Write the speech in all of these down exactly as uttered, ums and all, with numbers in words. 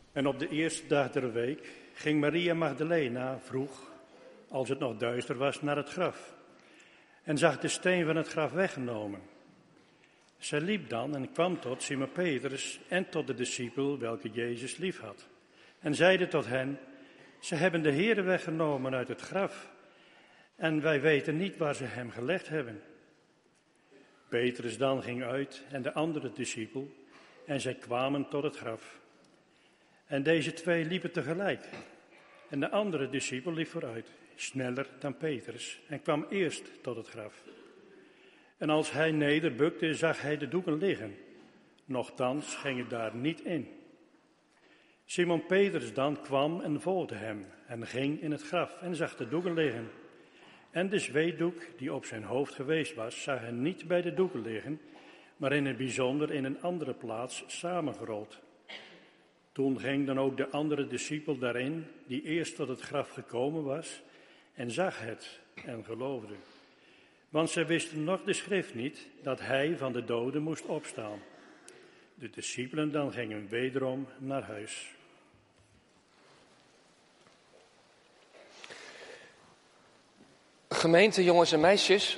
En op de eerste dag der week ging Maria Magdalena vroeg, als het nog duister was, naar het graf. En zag de steen van het graf weggenomen. Zij liep dan en kwam tot Simon Petrus en tot de discipel welke Jezus lief had. En zeide tot hen, ze hebben de Heere weggenomen uit het graf. En wij weten niet waar ze hem gelegd hebben. Petrus dan ging uit en de andere discipel. En zij kwamen tot het graf. En deze twee liepen tegelijk. En de andere discipel liep vooruit, sneller dan Petrus, en kwam eerst tot het graf. En als hij nederbukte, zag hij de doeken liggen. Nochtans ging het daar niet in. Simon Petrus dan kwam en volgde hem, en ging in het graf, en zag de doeken liggen. En de zweetdoek die op zijn hoofd geweest was, zag hij niet bij de doeken liggen, maar in het bijzonder in een andere plaats samengerold. Toen ging dan ook de andere discipel daarin, die eerst tot het graf gekomen was, en zag het en geloofde. Want zij wisten nog de schrift niet, dat hij van de doden moest opstaan. De discipelen dan gingen wederom naar huis. Gemeente, jongens en meisjes,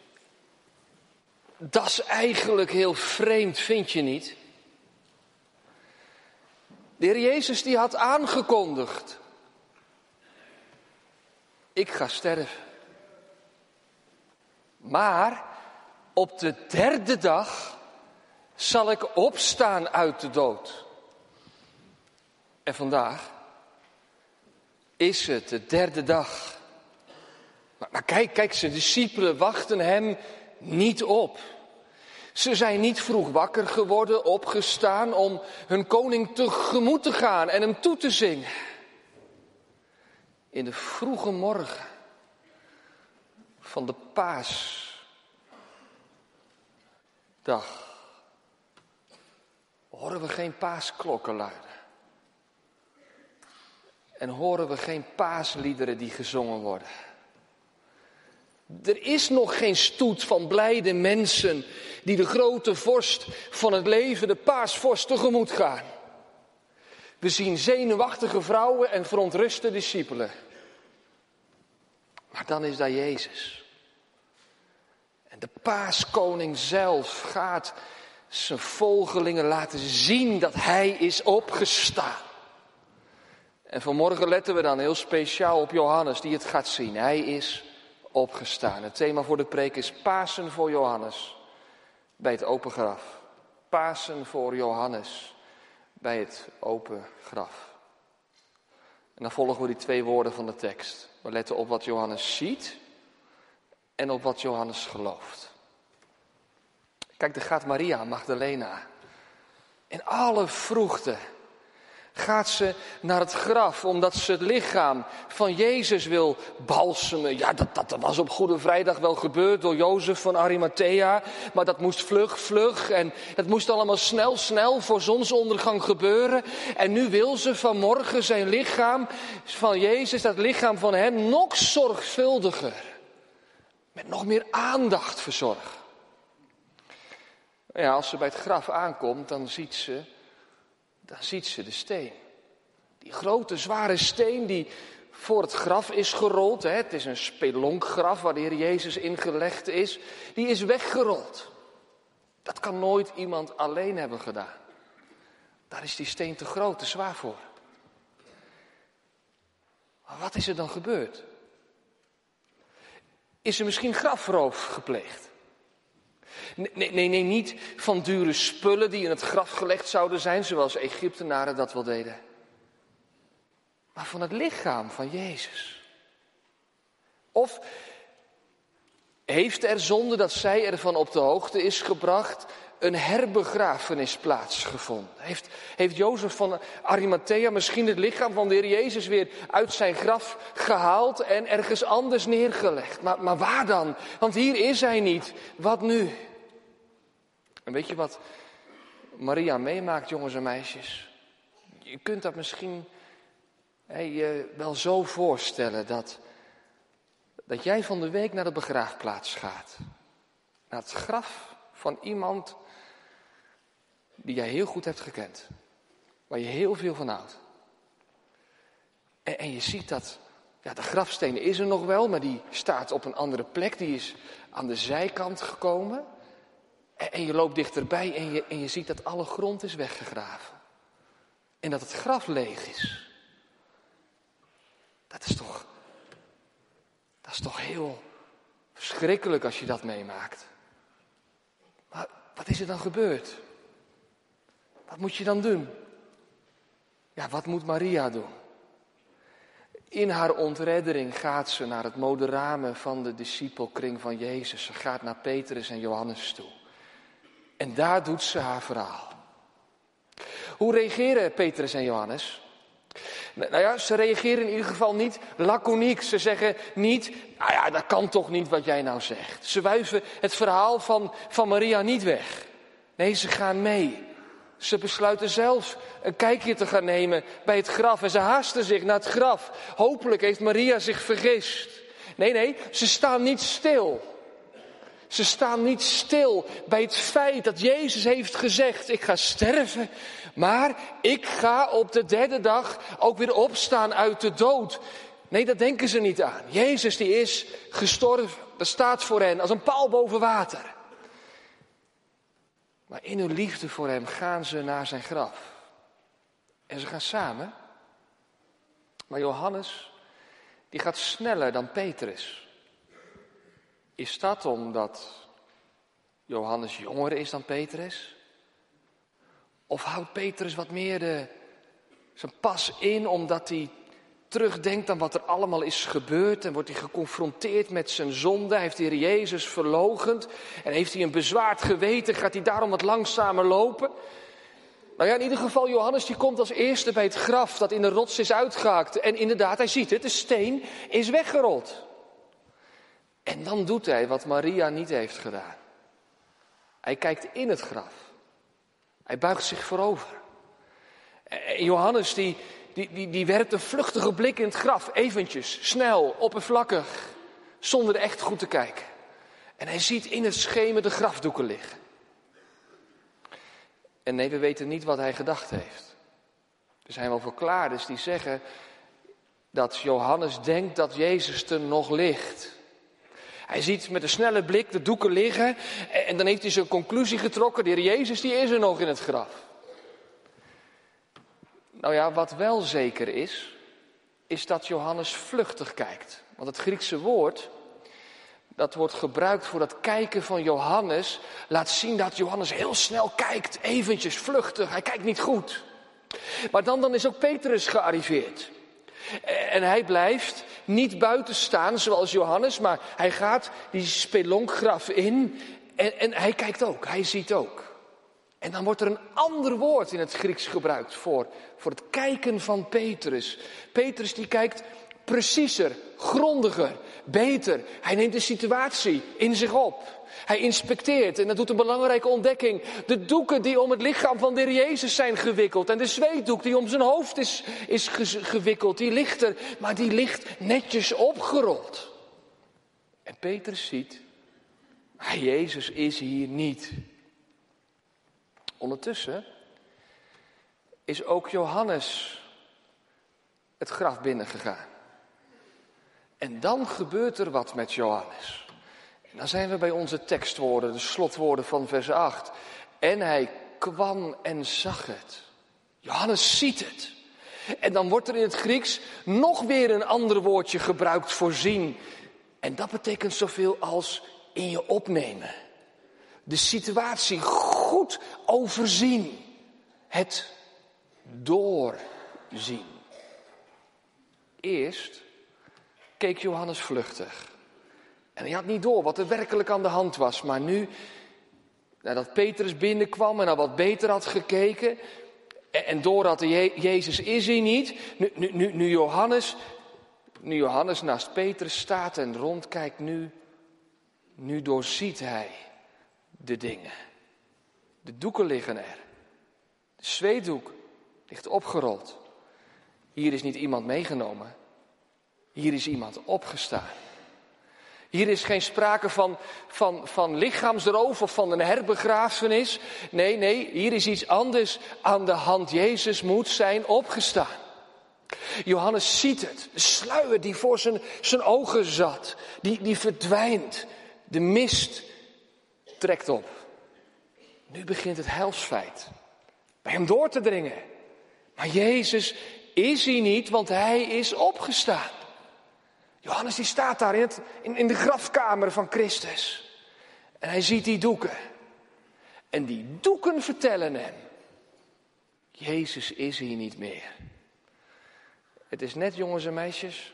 dat is eigenlijk heel vreemd, vind je niet? De Heer Jezus die had aangekondigd, ik ga sterven. Maar op de derde dag zal ik opstaan uit de dood. En vandaag is het de derde dag. Maar, maar kijk, kijk, zijn discipelen wachten hem niet op. Ze zijn niet vroeg wakker geworden, opgestaan om hun koning tegemoet te gaan en hem toe te zingen. In de vroege morgen van de paasdag horen we geen paasklokken luiden. En horen we geen paasliederen die gezongen worden. Er is nog geen stoet van blijde mensen die de grote vorst van het leven, de paasvorst, tegemoet gaan. We zien zenuwachtige vrouwen en verontruste discipelen. Maar dan is daar Jezus. En de paaskoning zelf gaat zijn volgelingen laten zien dat hij is opgestaan. En vanmorgen letten we dan heel speciaal op Johannes die het gaat zien. Hij is opgestaan. Het thema voor de preek is Pasen voor Johannes bij het open graf. Pasen voor Johannes bij het open graf. En dan volgen we die twee woorden van de tekst. We letten op wat Johannes ziet en op wat Johannes gelooft. Kijk, daar gaat Maria Magdalena. In alle vroegte gaat ze naar het graf omdat ze het lichaam van Jezus wil balsemen. Ja, dat, dat was op Goede Vrijdag wel gebeurd door Jozef van Arimathea. Maar dat moest vlug, vlug en het moest allemaal snel, snel voor zonsondergang gebeuren. En nu wil ze vanmorgen zijn lichaam van Jezus, dat lichaam van hem, nog zorgvuldiger. Met nog meer aandacht verzorgen. Ja, als ze bij het graf aankomt, dan ziet ze... Dan ziet ze de steen. Die grote, zware steen die voor het graf is gerold. Hè, het is een spelonkgraf waar de Heer Jezus ingelegd is. Die is weggerold. Dat kan nooit iemand alleen hebben gedaan. Daar is die steen te groot, te zwaar voor. Maar wat is er dan gebeurd? Is er misschien grafroof gepleegd? Nee, nee, nee, niet van dure spullen die in het graf gelegd zouden zijn, zoals Egyptenaren dat wel deden. Maar van het lichaam van Jezus. Of heeft er, zonder dat zij ervan op de hoogte is gebracht, een herbegrafenis plaatsgevonden? Heeft, heeft Jozef van Arimathea misschien het lichaam van de Heer Jezus weer uit zijn graf gehaald en ergens anders neergelegd? Maar, maar waar dan? Want hier is hij niet. Wat nu? En weet je wat Maria meemaakt, jongens en meisjes? Je kunt dat misschien hè, je wel zo voorstellen dat, dat jij van de week naar de begraafplaats gaat. Naar het graf van iemand die jij heel goed hebt gekend. Waar je heel veel van houdt. En, en je ziet dat, ja, de grafsteen is er nog wel, maar die staat op een andere plek. Die is aan de zijkant gekomen. En, en je loopt dichterbij en je, en je ziet dat alle grond is weggegraven. En dat het graf leeg is. Dat is toch, dat is toch heel verschrikkelijk als je dat meemaakt. Maar wat is er dan gebeurd? Wat moet je dan doen? Ja, wat moet Maria doen? In haar ontreddering gaat ze naar het moderamen van de discipelkring van Jezus. Ze gaat naar Petrus en Johannes toe. En daar doet ze haar verhaal. Hoe reageren Petrus en Johannes? Nou ja, ze reageren in ieder geval niet laconiek. Ze zeggen niet, nou ja, dat kan toch niet wat jij nou zegt. Ze wuiven het verhaal van, van Maria niet weg. Nee, ze gaan mee. Ze besluiten zelf een kijkje te gaan nemen bij het graf. En ze haasten zich naar het graf. Hopelijk heeft Maria zich vergist. Nee, nee, ze staan niet stil. Ze staan niet stil bij het feit dat Jezus heeft gezegd, ik ga sterven, maar ik ga op de derde dag ook weer opstaan uit de dood. Nee, dat denken ze niet aan. Jezus die is gestorven, dat staat voor hen als een paal boven water. Maar in hun liefde voor hem gaan ze naar zijn graf. En ze gaan samen. Maar Johannes, die gaat sneller dan Petrus. Is dat omdat Johannes jonger is dan Petrus? Of houdt Petrus wat meer de, zijn pas in omdat hij terugdenkt aan wat er allemaal is gebeurd en wordt hij geconfronteerd met zijn zonde? Hij heeft de Heer Jezus verloochend en heeft hij een bezwaard geweten? Gaat hij daarom wat langzamer lopen? Nou ja, in ieder geval, Johannes die komt als eerste bij het graf dat in de rots is uitgehakt. En inderdaad, hij ziet het, de steen is weggerold. En dan doet hij wat Maria niet heeft gedaan. Hij kijkt in het graf. Hij buigt zich voorover. En Johannes die, die, die, die werpt een vluchtige blik in het graf. Eventjes, snel, oppervlakkig. Zonder echt goed te kijken. En hij ziet in het schemer de grafdoeken liggen. En nee, we weten niet wat hij gedacht heeft. Er zijn wel verklaarders die zeggen dat Johannes denkt dat Jezus er nog ligt. Hij ziet met een snelle blik de doeken liggen en dan heeft hij zijn conclusie getrokken. De Heer Jezus die is er nog in het graf. Nou ja, wat wel zeker is, is dat Johannes vluchtig kijkt. Want het Griekse woord, dat wordt gebruikt voor dat kijken van Johannes, laat zien dat Johannes heel snel kijkt, eventjes vluchtig, hij kijkt niet goed. Maar dan, dan is ook Petrus gearriveerd. En hij blijft niet buiten staan zoals Johannes, maar hij gaat die spelonkgraf in en, en hij kijkt ook, hij ziet ook. En dan wordt er een ander woord in het Grieks gebruikt voor, voor het kijken van Petrus. Petrus die kijkt preciezer, grondiger, beter. Hij neemt de situatie in zich op. Hij inspecteert en dat doet een belangrijke ontdekking. De doeken die om het lichaam van de Heer Jezus zijn gewikkeld. En de zweetdoek die om zijn hoofd is, is gewikkeld. Die ligt er, maar die ligt netjes opgerold. En Petrus ziet, maar Jezus is hier niet. Ondertussen is ook Johannes het graf binnengegaan. En dan gebeurt er wat met Johannes. En dan zijn we bij onze tekstwoorden, de slotwoorden van vers acht. En hij kwam en zag het. Johannes ziet het. En dan wordt er in het Grieks nog weer een ander woordje gebruikt voor zien. En dat betekent zoveel als in je opnemen. De situatie goed overzien. Het doorzien. Eerst keek Johannes vluchtig. En hij had niet door wat er werkelijk aan de hand was. Maar nu, nadat Petrus binnenkwam en al wat beter had gekeken. En door had Je- Jezus is hij niet. Nu, nu, nu, nu, Johannes, nu Johannes naast Petrus staat en rondkijkt nu. Nu doorziet hij de dingen. De doeken liggen er. De zweetdoek ligt opgerold. Hier is niet iemand meegenomen. Hier is iemand opgestaan. Hier is geen sprake van, van, van lichaamsroof of van een herbegrafenis. Nee, nee, hier is iets anders aan de hand. Jezus moet zijn opgestaan. Johannes ziet het. De sluier die voor zijn, zijn ogen zat. Die, die verdwijnt. De mist trekt op. Nu begint het heilsfeit bij hem door te dringen. Maar Jezus is hij niet, want hij is opgestaan. Johannes die staat daar in, het, in, in de grafkamer van Christus. En hij ziet die doeken. En die doeken vertellen hem. Jezus is hier niet meer. Het is net, jongens en meisjes,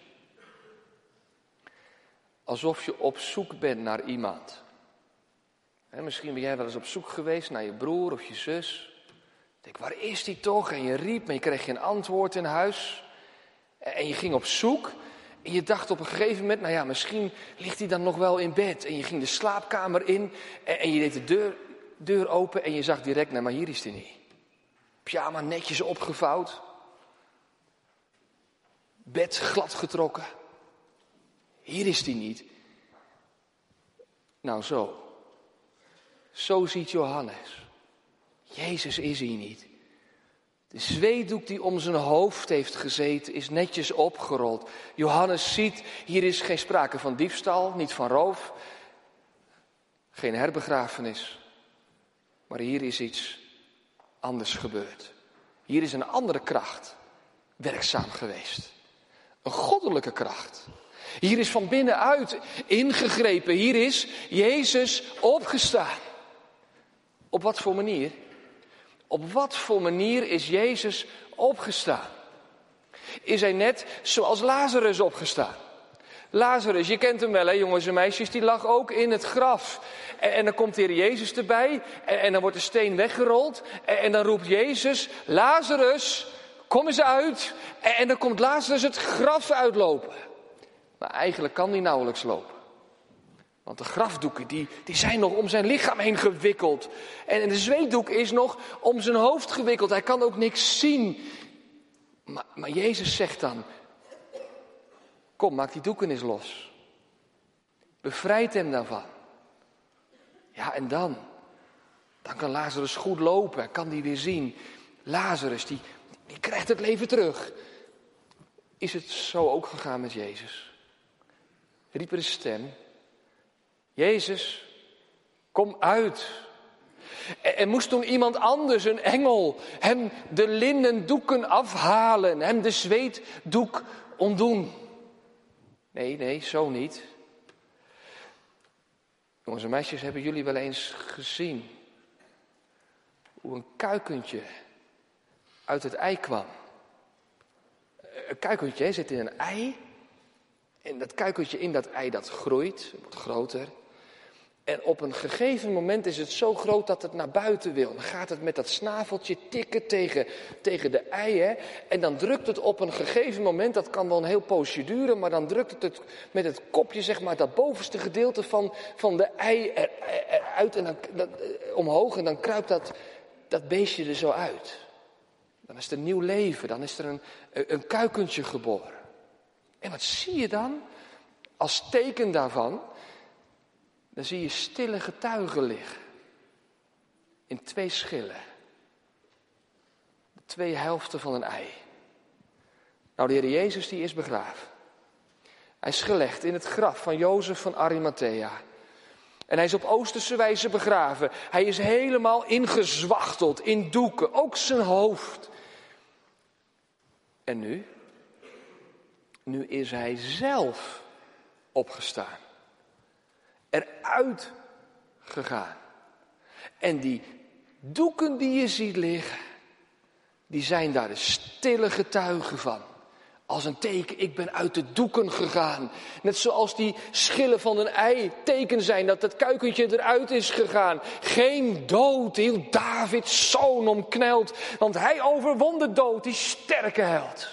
alsof je op zoek bent naar iemand. He, misschien ben jij wel eens op zoek geweest naar je broer of je zus. Denk, waar is die toch? En je riep, maar je kreeg geen antwoord in huis. En je ging op zoek. En je dacht op een gegeven moment, nou ja, misschien ligt hij dan nog wel in bed. En je ging de slaapkamer in en, en je deed de deur, deur open en je zag direct, nou maar hier is hij niet. Pyjama netjes opgevouwd. Bed glad getrokken. Hier is hij niet. Nou zo. Zo ziet Johannes. Jezus is hier niet. De zweetdoek die om zijn hoofd heeft gezeten is netjes opgerold. Johannes ziet, hier is geen sprake van diefstal, niet van roof. Geen herbegrafenis. Maar hier is iets anders gebeurd. Hier is een andere kracht werkzaam geweest. Een goddelijke kracht. Hier is van binnenuit ingegrepen. Hier is Jezus opgestaan. Op wat voor manier? Op wat voor manier is Jezus opgestaan? Is hij net zoals Lazarus opgestaan? Lazarus, je kent hem wel, hè, jongens en meisjes, die lag ook in het graf. En, en dan komt de Heer Jezus erbij en, en dan wordt de steen weggerold. En, en dan roept Jezus, Lazarus, kom eens uit. En, en dan komt Lazarus het graf uitlopen. Maar eigenlijk kan hij nauwelijks lopen. Want de grafdoeken die, die zijn nog om zijn lichaam heen gewikkeld. En de zweetdoek is nog om zijn hoofd gewikkeld. Hij kan ook niks zien. Maar, maar Jezus zegt dan, kom, maak die doeken eens los. Bevrijd hem daarvan. Ja, en dan? Dan kan Lazarus goed lopen. Kan die weer zien. Lazarus, die, die krijgt het leven terug. Is het zo ook gegaan met Jezus? Riep er een stem. Jezus, kom uit. En moest toen iemand anders, een engel, hem de linnen doeken afhalen, hem de zweetdoek ontdoen? Nee, nee, zo niet. Jongens en meisjes, hebben jullie wel eens gezien hoe een kuikentje uit het ei kwam? Een kuikentje zit in een ei. En dat kuikentje in dat ei, dat groeit, wordt groter. En op een gegeven moment is het zo groot dat het naar buiten wil. Dan gaat het met dat snaveltje tikken tegen, tegen de ei. Hè? En dan drukt het op een gegeven moment, dat kan wel een heel poosje duren, maar dan drukt het, het met het kopje, zeg maar, dat bovenste gedeelte van, van de ei er, er, eruit en dan, dat, omhoog. En dan kruipt dat, dat beestje er zo uit. Dan is er een nieuw leven, dan is er een, een kuikentje geboren. En wat zie je dan? Als teken daarvan, dan zie je stille getuigen liggen. In twee schillen. De twee helften van een ei. Nou, de Heer Jezus die is begraven. Hij is gelegd in het graf van Jozef van Arimathea. En hij is op Oosterse wijze begraven. Hij is helemaal ingezwachteld in doeken, ook zijn hoofd. En nu? Nu is hij zelf opgestaan. Eruit gegaan. En die doeken die je ziet liggen, die zijn daar de stille getuigen van. Als een teken, ik ben uit de doeken gegaan. Net zoals die schillen van een ei teken zijn dat het kuikentje eruit is gegaan. Geen dood, hield Davids zoon omkneld. Want hij overwon de dood, die sterke held.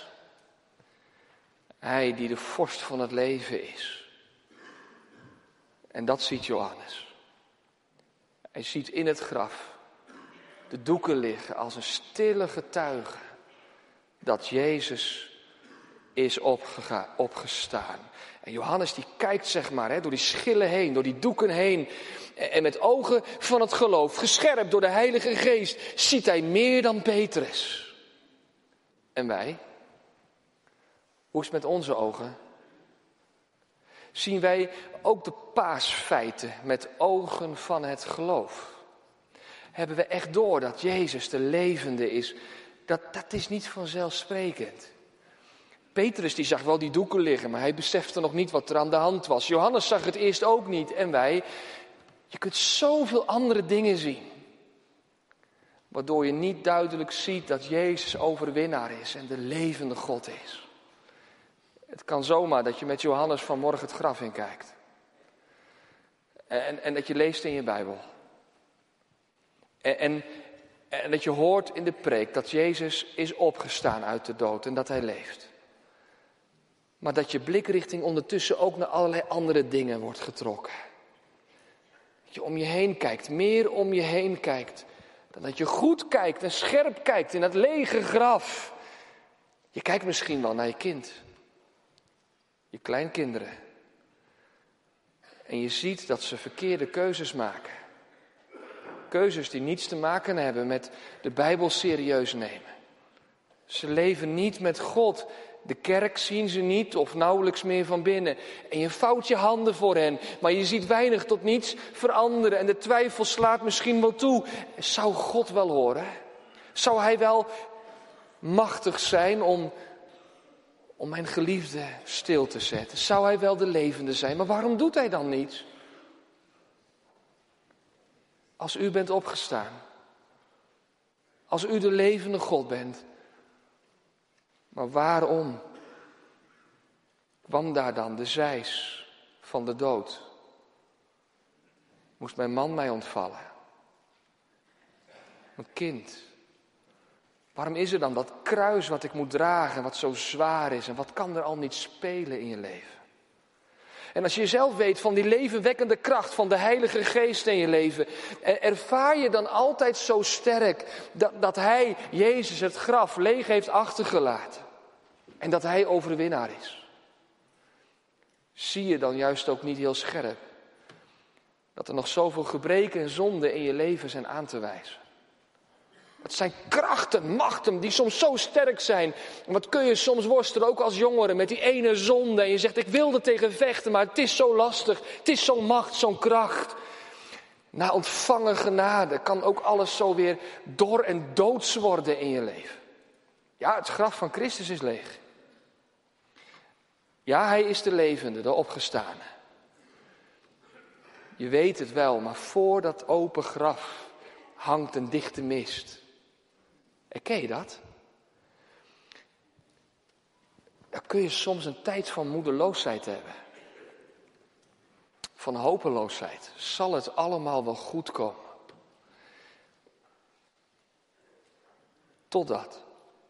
Hij die de vorst van het leven is. En dat ziet Johannes. Hij ziet in het graf de doeken liggen als een stille getuige dat Jezus is opgegaan, opgestaan. En Johannes die kijkt, zeg maar, hè, door die schillen heen, door die doeken heen. En met ogen van het geloof, gescherpt door de Heilige Geest, ziet hij meer dan Petrus. En wij? Hoe is het met onze ogen? Zien wij ook de paasfeiten met ogen van het geloof? Hebben we echt door dat Jezus de levende is? Dat, dat is niet vanzelfsprekend. Petrus die zag wel die doeken liggen, maar hij besefte nog niet wat er aan de hand was. Johannes zag het eerst ook niet. En wij, je kunt zoveel andere dingen zien. Waardoor je niet duidelijk ziet dat Jezus overwinnaar is en de levende God is. Het kan zomaar dat je met Johannes vanmorgen het graf in kijkt. En, en dat je leest in je Bijbel. En, en, en dat je hoort in de preek dat Jezus is opgestaan uit de dood en dat hij leeft. Maar dat je blikrichting ondertussen ook naar allerlei andere dingen wordt getrokken. Dat je om je heen kijkt, meer om je heen kijkt. Dan dat je goed kijkt en scherp kijkt in dat lege graf. Je kijkt misschien wel naar je kind. Je kleinkinderen. En je ziet dat ze verkeerde keuzes maken. Keuzes die niets te maken hebben met de Bijbel serieus nemen. Ze leven niet met God. De kerk zien ze niet of nauwelijks meer van binnen. En je vouwt je handen voor hen. Maar je ziet weinig tot niets veranderen. En de twijfel slaat misschien wel toe. Zou God wel horen? Zou hij wel machtig zijn om, om mijn geliefde stil te zetten? Zou hij wel de levende zijn? Maar waarom doet hij dan niets? Als u bent opgestaan. Als u de levende God bent. Maar waarom kwam daar dan de zeis van de dood? Moest mijn man mij ontvallen? Mijn kind? Waarom is er dan dat kruis wat ik moet dragen, wat zo zwaar is? En wat kan er al niet spelen in je leven? En als je zelf weet van die levenwekkende kracht van de Heilige Geest in je leven, ervaar je dan altijd zo sterk dat, dat Hij, Jezus, het graf leeg heeft achtergelaten. En dat Hij overwinnaar is. Zie je dan juist ook niet heel scherp dat er nog zoveel gebreken en zonden in je leven zijn aan te wijzen? Het zijn krachten, machten die soms zo sterk zijn. En wat kun je soms worstelen, ook als jongere, met die ene zonde. En je zegt, ik wil er tegen vechten, maar het is zo lastig. Het is zo'n macht, zo'n kracht. Na ontvangen genade kan ook alles zo weer dor en doods worden in je leven. Ja, het graf van Christus is leeg. Ja, Hij is de levende, de opgestane. Je weet het wel, maar voor dat open graf hangt een dichte mist. En ken je dat? Dan kun je soms een tijd van moedeloosheid hebben. Van hopeloosheid. Zal het allemaal wel goed komen? Totdat.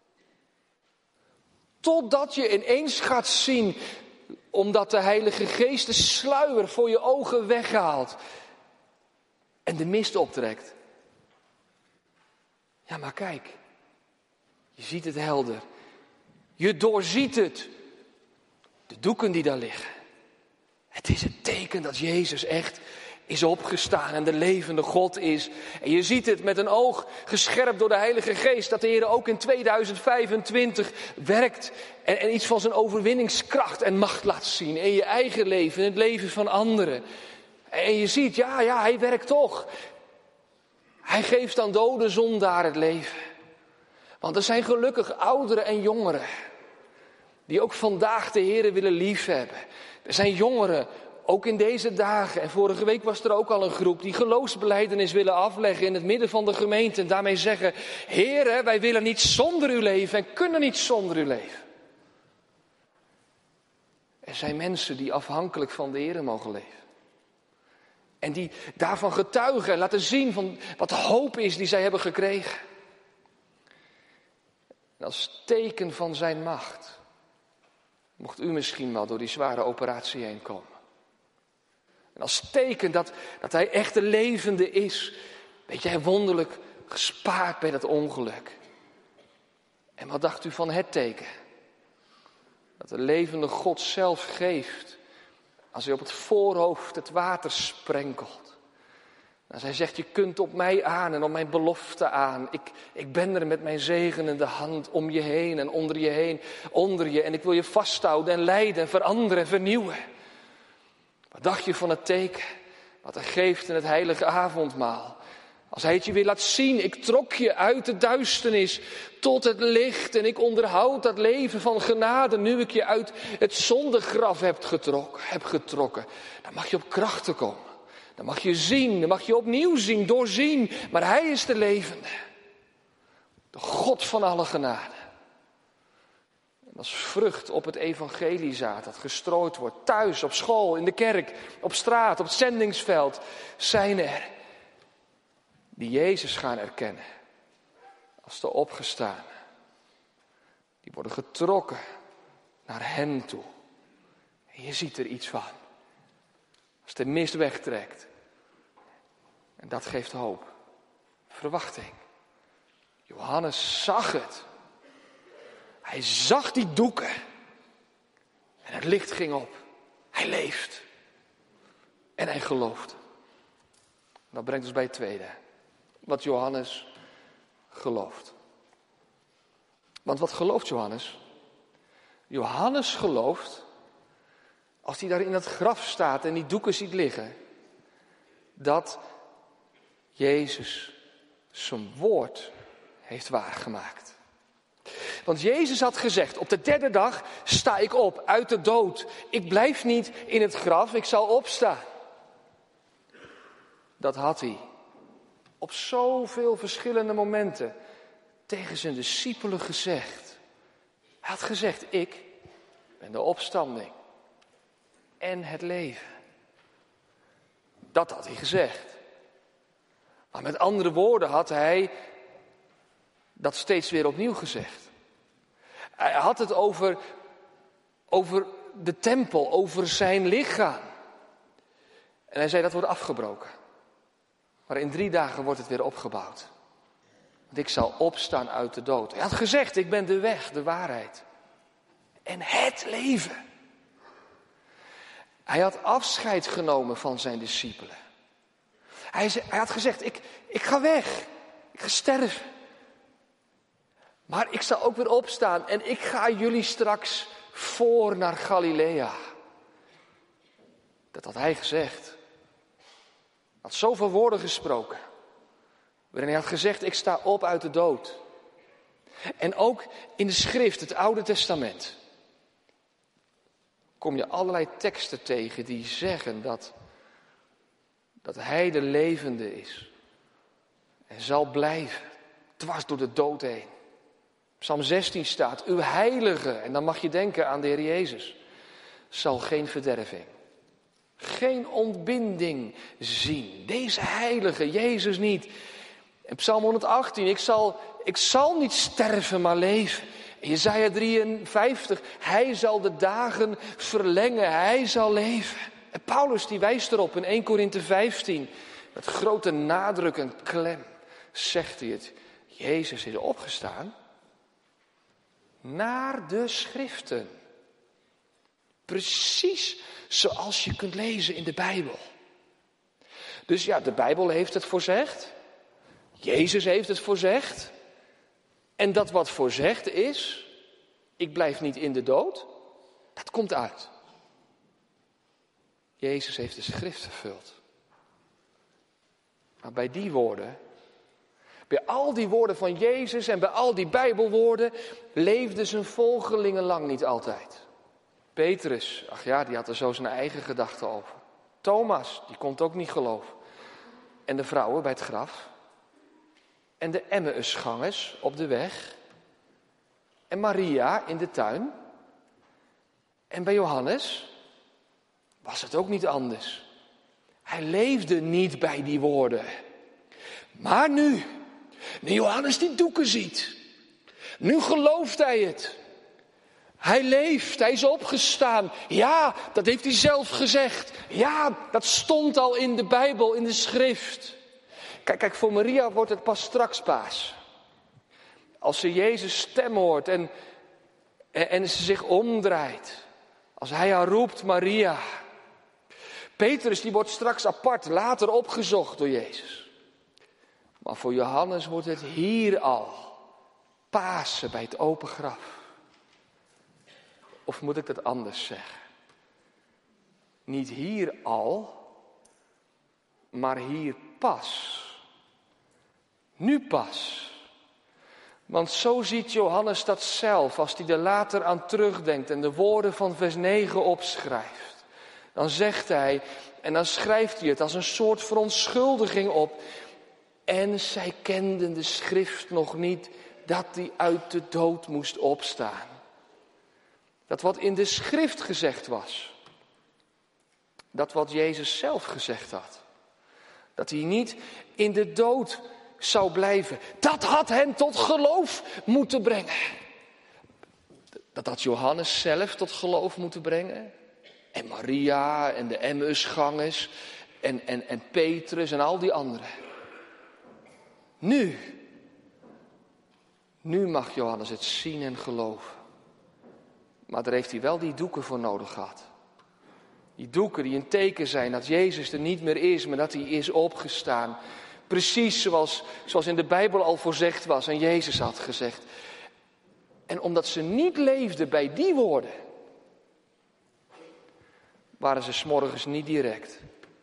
Totdat je ineens gaat zien, omdat de Heilige Geest de sluier voor je ogen weghaalt. En de mist optrekt. Ja, maar kijk. Je ziet het helder. Je doorziet het. De doeken die daar liggen. Het is het teken dat Jezus echt is opgestaan en de levende God is. En je ziet het met een oog gescherpt door de Heilige Geest. Dat de Heer ook in tweeduizend vijfentwintig werkt. En, en iets van zijn overwinningskracht en macht laat zien. In je eigen leven, in het leven van anderen. En je ziet, ja, ja, Hij werkt toch. Hij geeft aan dode zondaar het leven. Want er zijn gelukkig ouderen en jongeren die ook vandaag de Heer willen liefhebben. Er zijn jongeren, ook in deze dagen, en vorige week was er ook al een groep die geloofsbelijdenis willen afleggen in het midden van de gemeente. En daarmee zeggen, Heer, wij willen niet zonder U leven en kunnen niet zonder U leven. Er zijn mensen die afhankelijk van de Heer mogen leven. En die daarvan getuigen en laten zien van wat de hoop is die zij hebben gekregen. En als teken van zijn macht mocht u misschien wel door die zware operatie heen komen. En als teken dat, dat hij echt de levende is, weet jij, wonderlijk gespaard bij dat ongeluk. En wat dacht u van het teken? Dat de levende God zelf geeft als hij op het voorhoofd het water sprenkelt. Nou, zij zegt, je kunt op mij aan en op mijn belofte aan. Ik, ik ben er met mijn zegenende hand om je heen en onder je heen, onder je. En ik wil je vasthouden en leiden en veranderen en vernieuwen. Wat dacht je van het teken wat hij geeft in het heilige avondmaal? Als hij het je weer laat zien, ik trok je uit de duisternis tot het licht. En ik onderhoud dat leven van genade nu ik je uit het zondegraf heb getrokken. Heb getrokken. Dan mag je op krachten komen. Dan mag je zien, dan mag je opnieuw zien, doorzien. Maar hij is de levende. De God van alle genade. En als vrucht op het evangeliezaad dat gestrooid wordt. Thuis, op school, in de kerk, op straat, op het zendingsveld. Zijn er die Jezus gaan erkennen. Als de opgestane. Die worden getrokken naar hem toe. En je ziet er iets van. Als de mist wegtrekt. En dat geeft hoop. Verwachting. Johannes zag het. Hij zag die doeken. En het licht ging op. Hij leeft. En hij gelooft. Dat brengt ons bij het tweede. Wat Johannes gelooft. Want wat gelooft Johannes? Johannes gelooft, als hij daar in het graf staat en die doeken ziet liggen, dat Jezus zijn woord heeft waargemaakt. Want Jezus had gezegd, op de derde dag sta ik op uit de dood. Ik blijf niet in het graf, ik zal opstaan. Dat had hij op zoveel verschillende momenten tegen zijn discipelen gezegd. Hij had gezegd, ik ben de opstanding en het leven. Dat had hij gezegd. Maar met andere woorden had hij dat steeds weer opnieuw gezegd. Hij had het over, over de tempel, over zijn lichaam. En hij zei, dat wordt afgebroken. Maar in drie dagen wordt het weer opgebouwd. Want ik zal opstaan uit de dood. Hij had gezegd, ik ben de weg, de waarheid. En het leven. Hij had afscheid genomen van zijn discipelen. Hij, zei, hij had gezegd, ik, ik ga weg. Ik ga sterven. Maar ik zal ook weer opstaan. En ik ga jullie straks voor naar Galilea. Dat had hij gezegd. Hij had zoveel woorden gesproken. Waarin hij had gezegd, ik sta op uit de dood. En ook in de schrift, het Oude Testament, kom je allerlei teksten tegen die zeggen dat, dat hij de levende is. En zal blijven, dwars door de dood heen. Psalm zestien staat, uw heilige, en dan mag je denken aan de Heer Jezus, zal geen verderving, geen ontbinding zien. Deze heilige, Jezus niet. En Psalm honderdachttien, ik zal, ik zal niet sterven, maar leven. En Jesaja drieënvijftig, hij zal de dagen verlengen, hij zal leven. En Paulus die wijst erop in eerste Korinthe vijftien, met grote nadruk en klem, zegt hij het. Jezus is opgestaan naar de schriften. Precies zoals je kunt lezen in de Bijbel. Dus ja, de Bijbel heeft het voorzegd. Jezus heeft het voorzegd. En dat wat voorzegd is, ik blijf niet in de dood, dat komt uit. Jezus heeft de schrift vervuld. Maar bij die woorden, bij al die woorden van Jezus en bij al die Bijbelwoorden, leefden zijn volgelingen lang niet altijd. Petrus, ach ja, die had er zo zijn eigen gedachten over. Thomas, die kon het ook niet geloven. En de vrouwen bij het graf. En de Emmausgangers op de weg. En Maria in de tuin. En bij Johannes was het ook niet anders. Hij leefde niet bij die woorden. Maar nu, nu Johannes die doeken ziet, nu gelooft hij het. Hij leeft, hij is opgestaan. Ja, dat heeft hij zelf gezegd. Ja, dat stond al in de Bijbel, in de schrift. Kijk, kijk, voor Maria wordt het pas straks paas. Als ze Jezus' stem hoort en, en, en ze zich omdraait. Als hij haar roept, Maria. Petrus die wordt straks apart, later opgezocht door Jezus. Maar voor Johannes wordt het hier al Pasen bij het open graf. Of moet ik dat anders zeggen? Niet hier al, maar hier pas. Nu pas. Want zo ziet Johannes dat zelf als hij er later aan terugdenkt en de woorden van vers negen opschrijft. Dan zegt hij, en dan schrijft hij het als een soort verontschuldiging op. En zij kenden de schrift nog niet dat hij uit de dood moest opstaan. Dat wat in de schrift gezegd was. Dat wat Jezus zelf gezegd had. Dat hij niet in de dood zou blijven. Dat had hen tot geloof moeten brengen. Dat had Johannes zelf tot geloof moeten brengen. En Maria en de Emmausgangers en, en, en Petrus en al die anderen. Nu. Nu mag Johannes het zien en geloven. Maar daar heeft hij wel die doeken voor nodig gehad. Die doeken die een teken zijn dat Jezus er niet meer is, maar dat hij is opgestaan. Precies zoals, zoals in de Bijbel al voorzegd was en Jezus had gezegd. En omdat ze niet leefden bij die woorden, waren ze 's morgens niet direct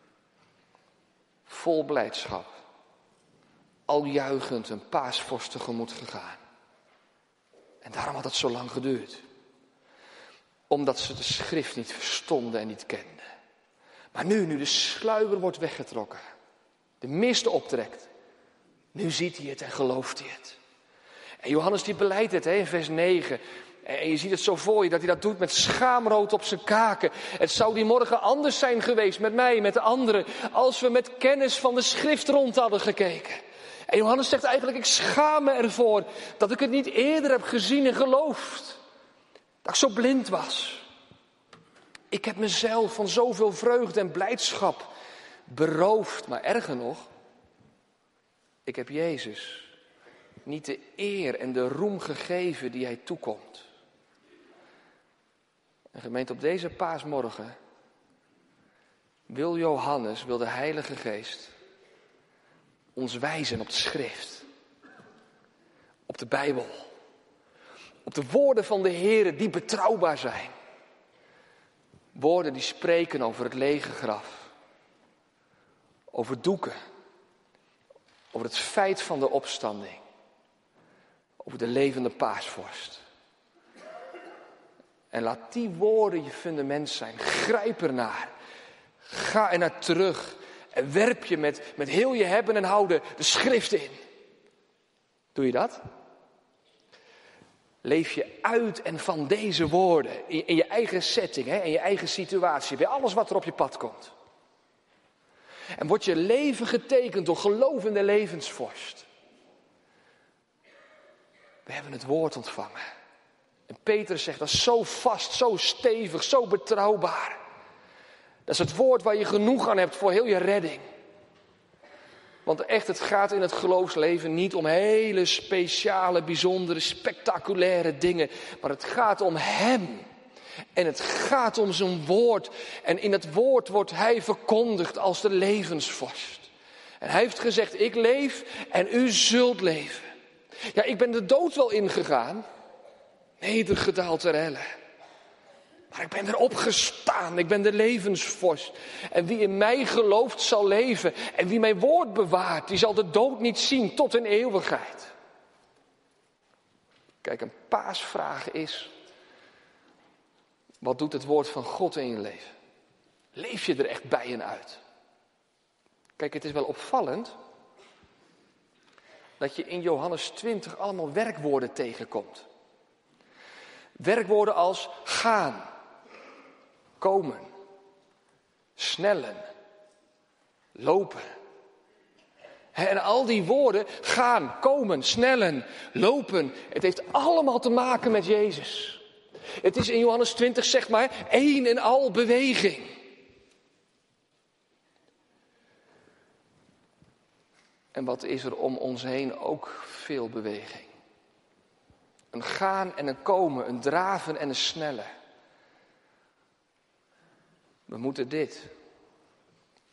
vol blijdschap, al juichend een paasvorst tegemoet gegaan. En daarom had het zo lang geduurd. Omdat ze de schrift niet verstonden en niet kenden. Maar nu, nu de sluier wordt weggetrokken, de mist optrekt, nu ziet hij het en gelooft hij het. En Johannes die beleidt het hè, in vers negen. En je ziet het zo voor je dat hij dat doet met schaamrood op zijn kaken. Het zou die morgen anders zijn geweest met mij, met de anderen, als we met kennis van de schrift rond hadden gekeken. En Johannes zegt eigenlijk, ik schaam me ervoor dat ik het niet eerder heb gezien en geloofd. Dat ik zo blind was. Ik heb mezelf van zoveel vreugde en blijdschap beroofd. Maar erger nog, ik heb Jezus niet de eer en de roem gegeven die hij toekomt. En gemeente, op deze paasmorgen wil Johannes, wil de Heilige Geest ons wijzen op de schrift. Op de Bijbel. Op de woorden van de Heere die betrouwbaar zijn. Woorden die spreken over het lege graf. Over doeken. Over het feit van de opstanding. Over de levende paasvorst. En laat die woorden je fundament zijn. Grijp ernaar. Ga er naar terug. En werp je met, met heel je hebben en houden de schrift in. Doe je dat? Leef je uit en van deze woorden. In, in je eigen setting, hè, in je eigen situatie. Bij alles wat er op je pad komt. En wordt je leven getekend door geloof in de levensvorst. We hebben het woord ontvangen. En Petrus zegt dat is zo vast, zo stevig, zo betrouwbaar. Dat is het woord waar je genoeg aan hebt voor heel je redding. Want echt, het gaat in het geloofsleven niet om hele speciale, bijzondere, spectaculaire dingen. Maar het gaat om Hem. En het gaat om zijn woord. En in het woord wordt Hij verkondigd als de levensvorst. En Hij heeft gezegd, ik leef en u zult leven. Ja, ik ben de dood wel ingegaan. Nedergedaald ter helle. Maar ik ben er opgestaan. Ik ben de levensvorst. En wie in mij gelooft zal leven. En wie mijn woord bewaart, die zal de dood niet zien tot in eeuwigheid. Kijk, een paasvraag is: wat doet het woord van God in je leven? Leef je er echt bij en uit? Kijk, het is wel opvallend dat je in Johannes twintig allemaal werkwoorden tegenkomt. Werkwoorden als gaan, komen, snellen, lopen. En al die woorden, gaan, komen, snellen, lopen, het heeft allemaal te maken met Jezus. Het is in Johannes twintig, zeg maar, één en al beweging. En wat is er om ons heen ook veel beweging. Een gaan en een komen, een draven en een snellen. We moeten dit,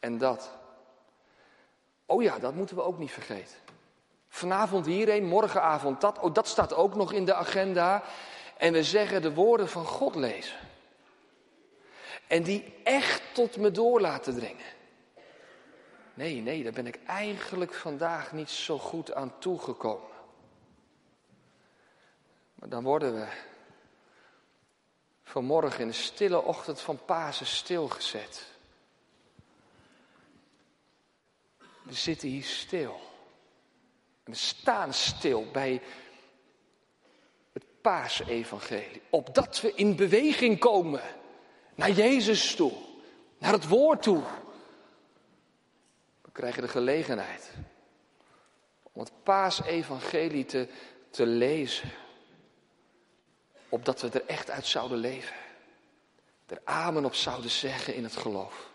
en dat. Oh ja, dat moeten we ook niet vergeten. Vanavond hierheen, morgenavond dat. Oh, dat staat ook nog in de agenda. En we zeggen de woorden van God lezen. En die echt tot me door laten dringen. Nee, nee, daar ben ik eigenlijk vandaag niet zo goed aan toegekomen. Maar dan worden we vanmorgen in de stille ochtend van Pasen stilgezet. We zitten hier stil. En we staan stil bij het Paasevangelie. Opdat we in beweging komen naar Jezus toe. Naar het woord toe. We krijgen de gelegenheid om het Paasevangelie te, te lezen. Opdat we er echt uit zouden leven. Er amen op zouden zeggen in het geloof.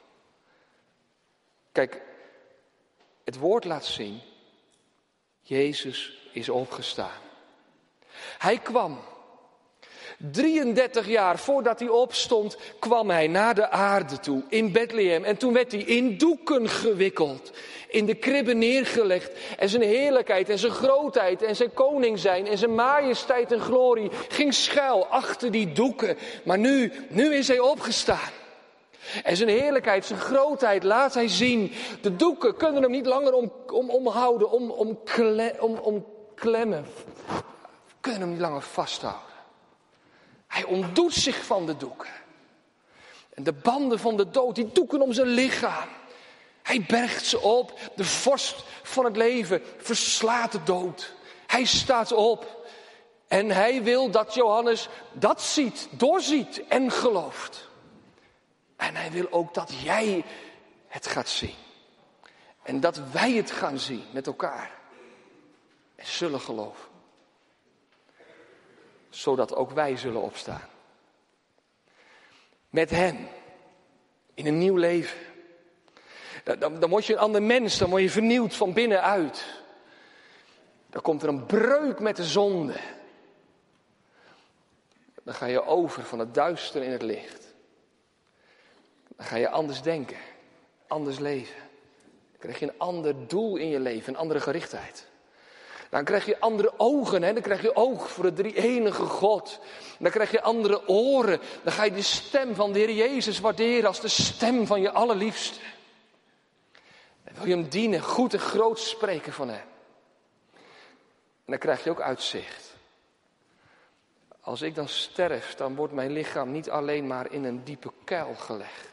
Kijk, het woord laat zien. Jezus is opgestaan. Hij kwam. drieëndertig jaar voordat hij opstond, kwam hij naar de aarde toe, in Bethlehem. En toen werd hij in doeken gewikkeld, in de kribbe neergelegd. En zijn heerlijkheid en zijn grootheid en zijn koning zijn en zijn majesteit en glorie ging schuil achter die doeken. Maar nu, nu is hij opgestaan. En zijn heerlijkheid, zijn grootheid laat hij zien. De doeken kunnen hem niet langer om, om, omhouden, om, om, kle, om, om klemmen. Kunnen hem niet langer vasthouden. Hij ontdoet zich van de doeken. En de banden van de dood, die doeken om zijn lichaam. Hij bergt ze op. De vorst van het leven verslaat de dood. Hij staat op. En hij wil dat Johannes dat ziet, doorziet en gelooft. En hij wil ook dat jij het gaat zien. En dat wij het gaan zien met elkaar. En zullen geloven. Zodat ook wij zullen opstaan. Met hem. In een nieuw leven. Dan, dan word je een ander mens. Dan word je vernieuwd van binnenuit. Dan komt er een breuk met de zonde. Dan ga je over van het duister in het licht. Dan ga je anders denken. Anders leven. Dan krijg je een ander doel in je leven. Een andere gerichtheid. Dan krijg je andere ogen, hè? Dan krijg je oog voor de drie-enige God. Dan krijg je andere oren. Dan ga je de stem van de Heer Jezus waarderen als de stem van je allerliefste. Dan wil je hem dienen, goed en groot spreken van hem. En dan krijg je ook uitzicht. Als ik dan sterf, dan wordt mijn lichaam niet alleen maar in een diepe kuil gelegd.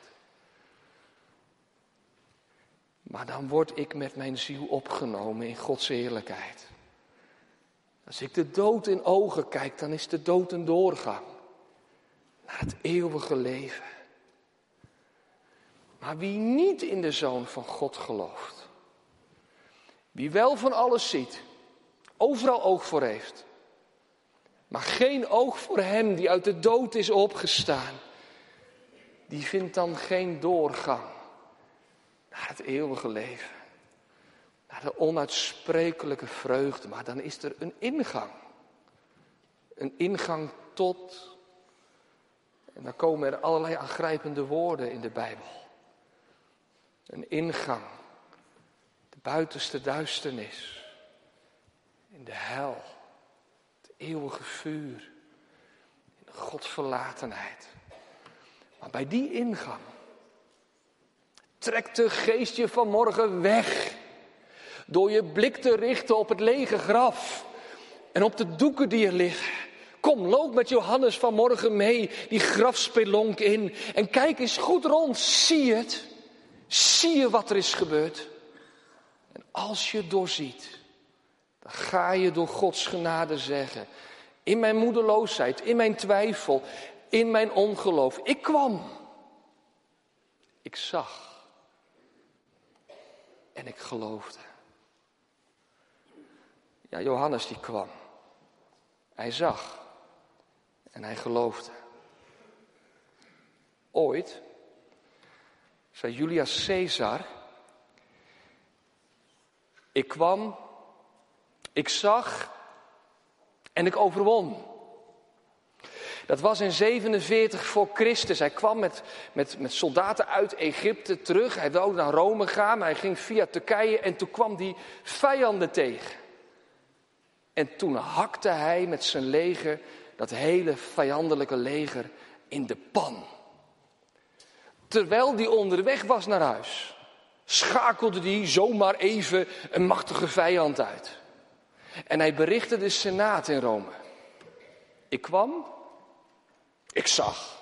Maar dan word ik met mijn ziel opgenomen in Gods heerlijkheid. Als ik de dood in ogen kijk, dan is de dood een doorgang naar het eeuwige leven. Maar wie niet in de Zoon van God gelooft, wie wel van alles ziet, overal oog voor heeft, maar geen oog voor hem die uit de dood is opgestaan, die vindt dan geen doorgang naar het eeuwige leven. Naar de onuitsprekelijke vreugde. Maar dan is er een ingang. Een ingang tot. En dan komen er allerlei aangrijpende woorden in de Bijbel. Een ingang. De buitenste duisternis. In de hel. Het eeuwige vuur. In de godverlatenheid. Maar bij die ingang trekt de geest je vanmorgen weg. Door je blik te richten op het lege graf. En op de doeken die er liggen. Kom, loop met Johannes vanmorgen mee die grafspelonk in. En kijk eens goed rond. Zie je het? Zie je wat er is gebeurd? En als je doorziet, dan ga je door Gods genade zeggen. In mijn moedeloosheid, in mijn twijfel, in mijn ongeloof. Ik kwam. Ik zag. En ik geloofde. Ja, Johannes die kwam. Hij zag. En hij geloofde. Ooit zei Julius Caesar: ik kwam, ik zag en ik overwon. Dat was in zevenenveertig voor Christus. Hij kwam met, met, met soldaten uit Egypte terug. Hij wilde naar Rome gaan, maar hij ging via Turkije en toen kwam hij vijanden tegen. En toen hakte hij met zijn leger dat hele vijandelijke leger in de pan. Terwijl hij onderweg was naar huis, schakelde hij zomaar even een machtige vijand uit. En hij berichtte de Senaat in Rome. Ik kwam, ik zag,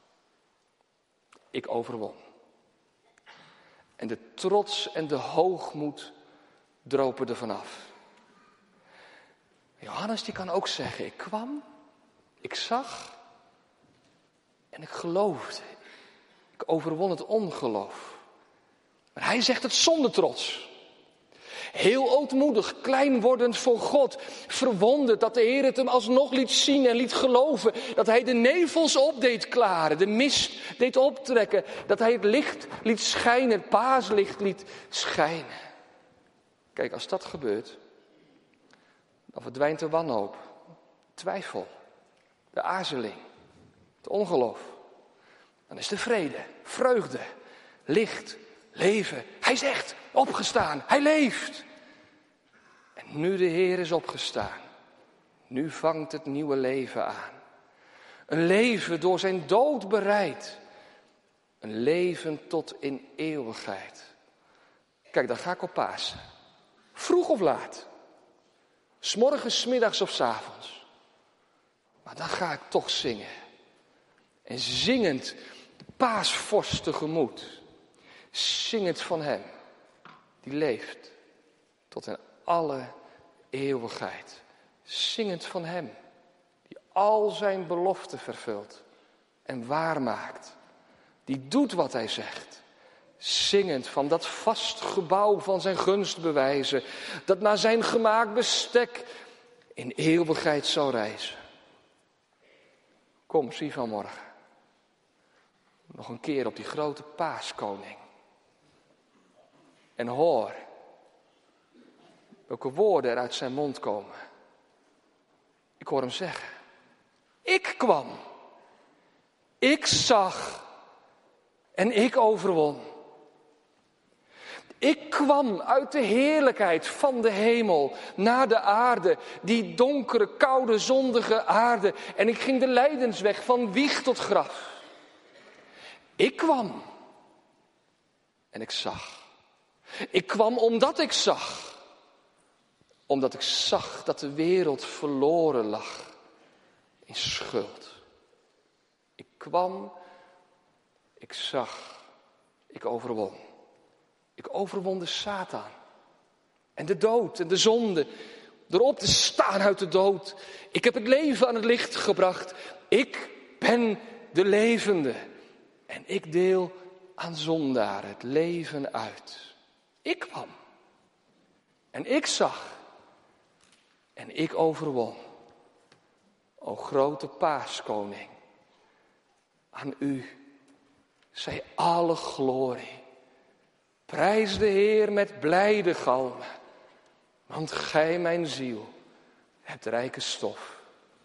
ik overwon. En de trots en de hoogmoed dropen er vanaf. Johannes die kan ook zeggen, ik kwam, ik zag en ik geloofde. Ik overwon het ongeloof. Maar hij zegt het zonder trots. Heel ootmoedig, klein wordend voor God. Verwonderd dat de Heer het hem alsnog liet zien en liet geloven. Dat hij de nevels op deed klaren, de mist deed optrekken. Dat hij het licht liet schijnen, het paaslicht liet schijnen. Kijk, als dat gebeurt, dan verdwijnt de wanhoop, twijfel, de aarzeling, het ongeloof. Dan is de vrede, vreugde, licht, leven. Hij is echt opgestaan, hij leeft. En nu de Heer is opgestaan, nu vangt het nieuwe leven aan. Een leven door zijn dood bereid. Een leven tot in eeuwigheid. Kijk, dan ga ik op Pasen. Vroeg of laat. 's Morgens, 's middags of 's avonds. Maar dan ga ik toch zingen. En zingend de paasvorst tegemoet. Zingend van hem die leeft tot in alle eeuwigheid. Zingend van hem die al zijn beloften vervult en waarmaakt. Die doet wat hij zegt. Zingend van dat vast gebouw van zijn gunst bewijzen. Dat naar zijn gemaakt bestek in eeuwigheid zal reizen. Kom, zie vanmorgen. Nog een keer op die grote paaskoning. En hoor welke woorden er uit zijn mond komen. Ik hoor hem zeggen. Ik kwam. Ik zag. En ik overwon. Ik kwam uit de heerlijkheid van de hemel naar de aarde, die donkere, koude, zondige aarde. En ik ging de lijdensweg van wieg tot graf. Ik kwam en ik zag. Ik kwam omdat ik zag. Omdat ik zag dat de wereld verloren lag in schuld. Ik kwam, ik zag, ik overwon. Ik overwon de Satan en de dood en de zonde. Door op te staan uit de dood. Ik heb het leven aan het licht gebracht. Ik ben de levende. En ik deel aan zondaren het leven uit. Ik kwam. En ik zag. En ik overwon. O grote paaskoning. Aan u zij alle glorie. Prijs de Heer met blijde galmen. Want gij, mijn ziel, hebt rijke stof